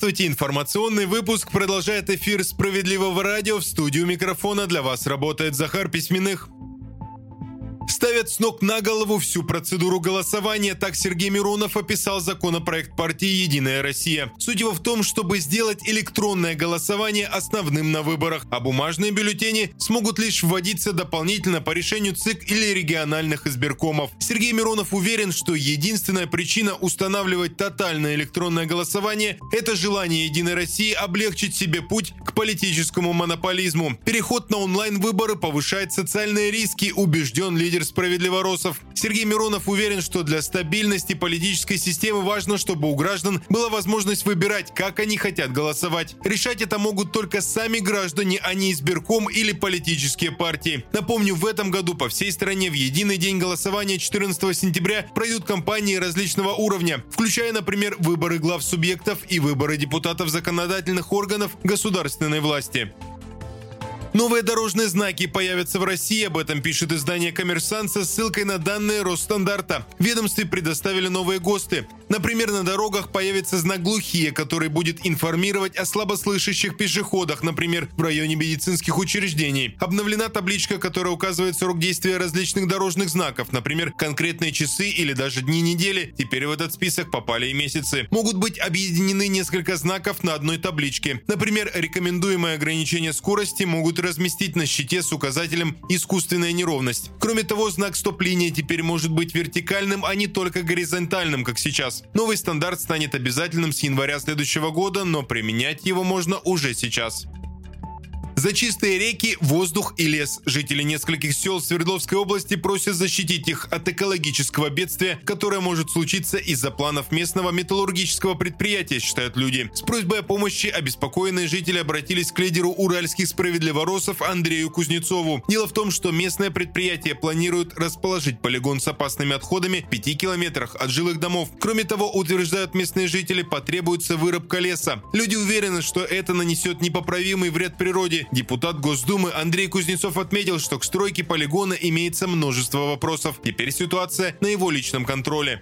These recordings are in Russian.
Здравствуйте! Информационный выпуск продолжает эфир «Справедливого радио». В студию микрофона для вас работает Захар Письменных. Ставят с ног на голову всю процедуру голосования. Так Сергей Миронов описал законопроект партии «Единая Россия». Суть его в том, чтобы сделать электронное голосование основным на выборах, а бумажные бюллетени смогут лишь вводиться дополнительно по решению ЦИК или региональных избиркомов. Сергей Миронов уверен, что единственная причина устанавливать тотальное электронное голосование – это желание «Единой России» облегчить себе путь к политическому монополизму. Переход на онлайн-выборы повышает социальные риски, убежден лидер справедливоросов. Сергей Миронов уверен, что для стабильности политической системы важно, чтобы у граждан была возможность выбирать, как они хотят голосовать. Решать это могут только сами граждане, а не избирком или политические партии. Напомню, в этом году по всей стране в единый день голосования 14 сентября пройдут кампании различного уровня, включая, например, выборы глав субъектов и выборы депутатов законодательных органов государственной власти. Новые дорожные знаки появятся в России, об этом пишет издание «Коммерсант» со ссылкой на данные Росстандарта. В ведомстве предоставили новые ГОСТы. Например, на дорогах появится знак «Глухие», который будет информировать о слабослышащих пешеходах, например, в районе медицинских учреждений. Обновлена табличка, которая указывает срок действия различных дорожных знаков, например, конкретные часы или даже дни недели. Теперь в этот список попали и месяцы. Могут быть объединены несколько знаков на одной табличке. Например, рекомендуемое ограничение скорости могут разместить на щите с указателем «Искусственная неровность». Кроме того, знак «Стоп-линия» теперь может быть вертикальным, а не только горизонтальным, как сейчас. Новый стандарт станет обязательным с января следующего года, но применять его можно уже сейчас. За чистые реки, воздух и лес. Жители нескольких сел Свердловской области просят защитить их от экологического бедствия, которое может случиться из-за планов местного металлургического предприятия, считают люди. С просьбой о помощи обеспокоенные жители обратились к лидеру уральских справедливоросов Андрею Кузнецову. Дело в том, что местное предприятие планирует расположить полигон с опасными отходами в 5 километрах от жилых домов. Кроме того, утверждают местные жители, потребуется вырубка леса. Люди уверены, что это нанесет непоправимый вред природе. Депутат Госдумы Андрей Кузнецов отметил, что к стройке полигона имеется множество вопросов. Теперь ситуация на его личном контроле.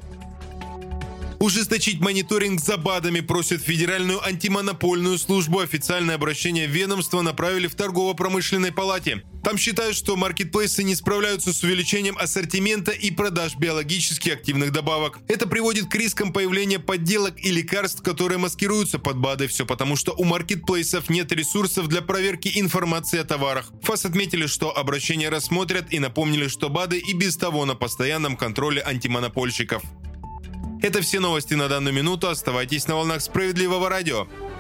Ужесточить мониторинг за БАДами просит Федеральную антимонопольную службу. Официальное обращение в ведомство направили в Торгово-промышленной палате. Там считают, что маркетплейсы не справляются с увеличением ассортимента и продаж биологически активных добавок. Это приводит к рискам появления подделок и лекарств, которые маскируются под БАДы. Все потому, что у маркетплейсов нет ресурсов для проверки информации о товарах. ФАС отметили, что обращение рассмотрят и напомнили, что БАДы и без того на постоянном контроле антимонопольщиков. Это все новости на данную минуту. Оставайтесь на волнах Справедливого радио.